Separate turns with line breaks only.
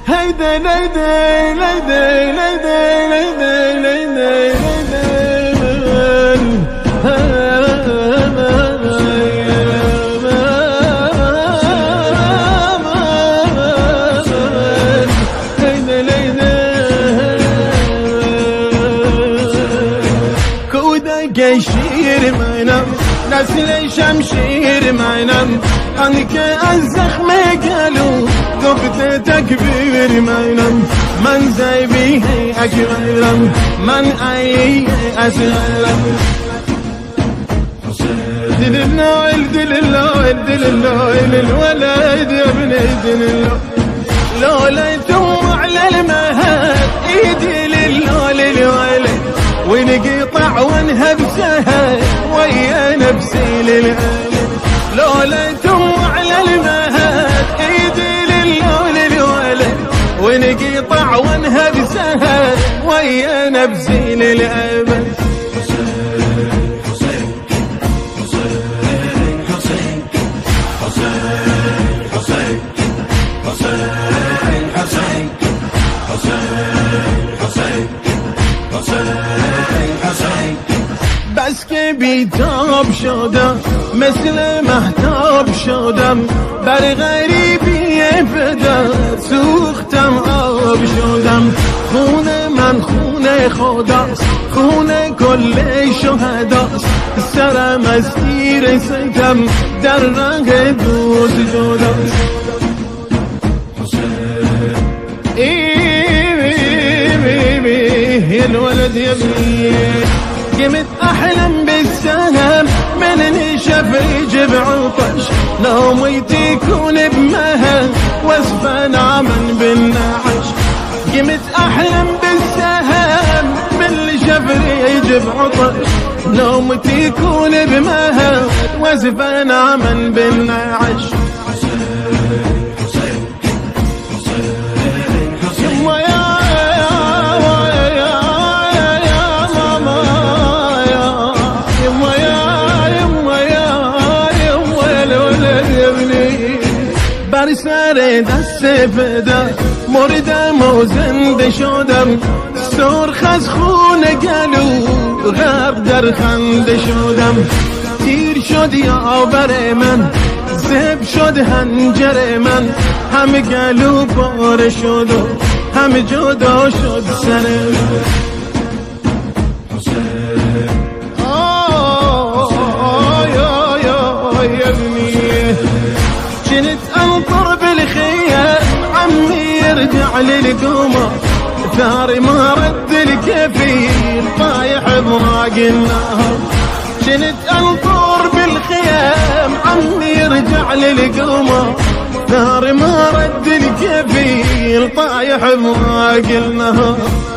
هيدا ليدي ليدي ليدي ليدي ليدي قشير ما ينام نسل شمشير ما ينام عنك الزخم قالوا قبضة تكبير ما ينام من زي بيه أكبر من أي أسلم دل اللويل دل اللويل دل اللويل الولد يا ابني دل اللويل لوليتم على المهد ايدي للولد الولد ونقطع وانهب سهل ويا نفسي للألم لوليتم على المهد ايدي للولد الولد ونقطع وانهب سهل ويا نفسي للأبد بس که بیتاب شدم مثل مهتاب شدم بر غریبی فدا سوختم آب شدم خون من خون خداست خون کل شهداست سرم از تیر ستم در رنگ دوز جداست الولد يبني قمت أحلم بالسلام من نشف يجيب عطش نومي تكون بمهل واسفى نعما بالنعش قمت أحلم بالسهام من نشف يجيب عطش نومي تكون بمهل واسفى نعما بالنعش بر سر دست فدا مردم و زنده شدم سرخ از خون گلو غرق در خنده شدم تیر شد یاور من زب شد هنجر من همه گلو پاره شد و همه جدا شد سر جنت انطر بالخيام عمي يرجع للقمر ثاري ما رد الكفيل طايح براق النهر جنت انطر بالخيام عمي يرجع للقمر ثاري ما رد الكفيل طايح براق النهر